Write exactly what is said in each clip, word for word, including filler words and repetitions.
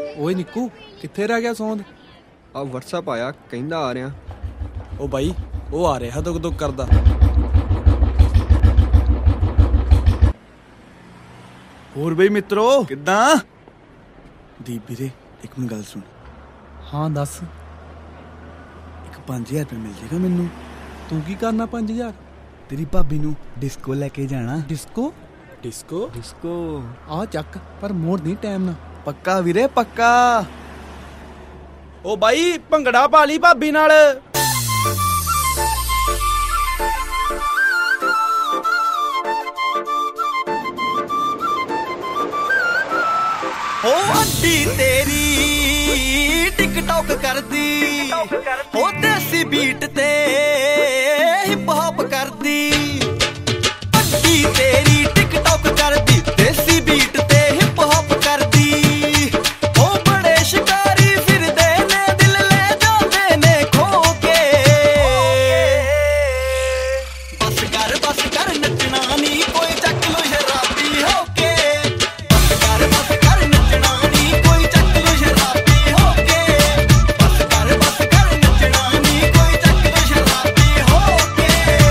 ਓਏ ਨਿੱਕੂ, ਕਿੱਥੇ ਰਹਿ ਗਿਆ ਸੌਂਦ? ਆ ਵਟਸਐਪ ਆਇਆ, ਕਹਿੰਦਾ ਆ ਰਿਹਾ। ਉਹ ਬਾਈ, ਉਹ ਆ ਰਿਹਾ ਦੁੱਕ ਦੁੱਕ ਕਰਦਾ। ਹੋਰ ਬਈ ਮਿੱਤਰੋ ਕਿੱਦਾਂ? ਦੀਪ ਵੀਰੇ ਇੱਕ ਮਿੰਟ ਗੱਲ ਸੁਣ। ਹਾਂ ਦੱਸ। ਇੱਕ ਪੰਜ ਹਜ਼ਾਰ ਰੁਪਏ ਮਿਲ ਜੇਗਾ ਮੈਨੂੰ? ਤੂੰ ਕੀ ਕਰਨਾ ਪੰਜ ਹਜ਼ਾਰ? ਤੇਰੀ ਭਾਬੀ ਨੂੰ ਡਿਸਕੋ ਲੈ ਕੇ ਜਾਣਾ। ਡਿਸਕੋ? ਡਿਸਕੋ ਡਿਸਕੋ ਆ ਚੱਕ, ਪਰ ਮੋੜ ਨਹੀਂ ਟਾਈਮ ਨਾ। ਪੱਕਾ ਵੀਰੇ ਪੱਕਾ। ਉਹ ਬਾਈ ਭੰਗੜਾ ਪਾ ਲਈ ਭਾਬੀ ਨਾਲ। ਹੋ ਅੱਡੀ ਤੇਰੀ ਟਿਕਟੌਕ ਕਰਦੀ, ਹੋ ਦੇਸੀ ਬੀਟ ਤੇ ਹਿਪ ਹੌਪ ਕਰਦੀ। ਅੱਡੀ ਤੇਰੀ ਟਿਕਟੌਕ ਕਰਦੀ, ਦੇਸੀ ਬੀਟ ਤੇ ਹਿਪ ਹੌਪ ਕਰਦੀ। ਉਹ ਬੜੇ ਸ਼ਿਕਾਰੀ ਫਿਰਦੇ ਨੇ, ਦਿਲ ਲੈ ਜਾਂਦੇ ਨੇ ਖੋ ਕੇ। ਬਸ ਕਰ ਬਸ ਕਰ ਨੱਚਣਾ ਨੀ, ਕੋਈ ਚੱਕ ਲੋ ਸ਼ਰਾਬੀ ਹੋ ਕੇ। ਬਸ ਕਰ ਬਸ ਕਰ ਨੱਚਣਾ ਨੀ, ਕੋਈ ਚੱਕ ਲੋ ਸ਼ਰਾਬੀ ਹੋ ਕੇ। ਬਸ ਕਰ ਬਸ ਕਰ ਨੱਚਣਾ ਨੀ, ਕੋਈ ਚੱਕ ਲੋ ਸ਼ਰਾਬੀ ਹੋ ਕੇ।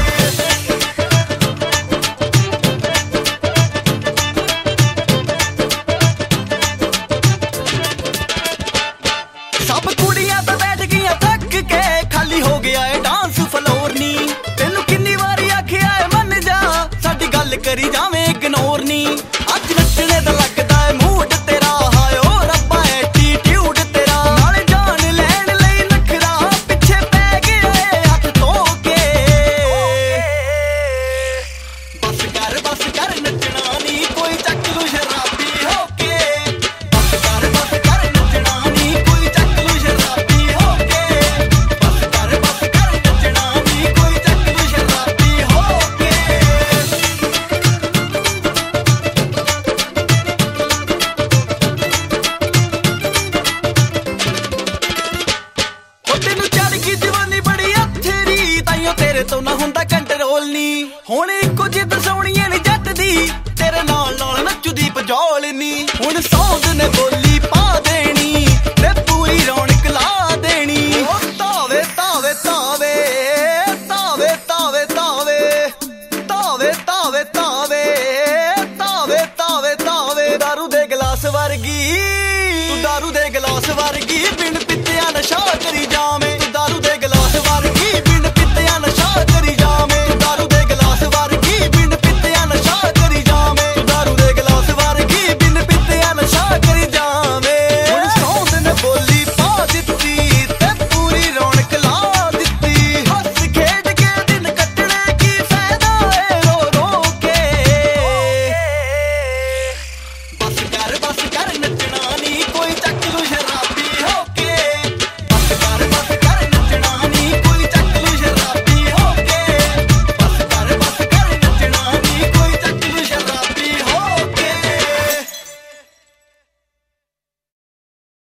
ਸਭ ਕੁੜੀਆਂ ਤਾਂ ਬੈਠ ਗਈਆਂ ਥੱਕ ਕੇ, ਖਾਲੀ ਹੋ ਗਿਆ ਏ ਡਾਂਸ ਫਲੋਰ ਨੀ। ਤੈਨੂੰ ਕਿੰਨੀ ਵਾਰੀ ਆਖਿਆ ਏ ਮੰਨ ਜਾ, ਸਾਡੀ ਗੱਲ ਕਰੀ ਜਾਵੇਂ ਇਗਨੋਰ ਨੀ। ਅੱਜ ਨੱਚਣੇ ਦਾ ਲੱਗਦਾ ਏ ਮੂਡ ਤੇਰਾ, ਹਾਏ ਓ ਰੱਬਾ ਐਟੀਟਿਊਡ ਤੇਰਾ। ਨਾਲੇ ਜਾਨ ਲੈਣ ਲਈ ਨਖਰਾ, ਪਿੱਛੇ ਪੈ ਗਿਆ ਏ ਹੱਥ ਧੋ ਕੇ। ਬਸ ਕਰ ਬਸ ਕਰ ਨੱਚਣਾ ਨੀ, ਕੋਈ ਚੱਕ ਲੂ ਸ਼ਰਾਬੀ ਹੋ ਕੇ। ਬਸ ਕਰ ਬਸ ਕਰ ਨੱਚਣਾ ਨੀ, ਕੋਈ ਚੱਕ ਲੂ ਸ਼ਰਾਬੀ ਹੋ ਕੇ। ਬਸ ਕਰ ਬਸ ਕਰ ਨੱਚਣਾ ਨੀ, ਕੋਈ ਚੱਕ ਲੂ ਸ਼ਰਾਬੀ ਹੋ ਕੇ। ਉਹ ਤੈਨੂੰ ਚੜ ਗਈ ਜਵਾਨੀ ਬੜੀ ਅੱਥੇਰੀ, ਤਾਈਓ ਤੇਰੇ ਤੋਂ ਨਾ ਹੁੰਦਾ ਕੰਟਰੋਲ ਨੀ। ਹੁਣ ਇੱਕੋ ਜਿੱਦ ਸੋਹਣੀਏ ਨੀ ਜੱਟ ਦੀ, ਤੇਰੇ ਨਾਲ ਨਾਲ ਨੱਚਦੀ ਪਜੋਲ ਨੀ। ਹੁਣ ਸੌਂਦ ਨੇ ਬੋਲੀ ਪਾ ਦੇਣੀ, ਤੇ ਪੂਰੀ ਰੌਣਕ ਲਾ ਦੇਣੀ। ਉਹ ਤਾਵੇ ਤਾਵੇ ਤਾਵੇ ਤਾਵੇ ਤਾਵੇ ਤਾਵੇ ਤਾਵੇ ਤਾਵੇ ਤਾਵੇ ਤਾਵੇ ਤਾਵੇ ਤਾਵੇ। ਦਾਰੂ ਦੇ ਗਲਾਸ ਵਰਗੀ ਤੂੰ, ਦਾਰੂ ਦੇ ਗਲਾਸ ਵਰਗੀ, ਬਿਨ ਪੀਤਿਆਂ ਨਸ਼ਾ ਕਰੀ ਜਾਵੇਂ।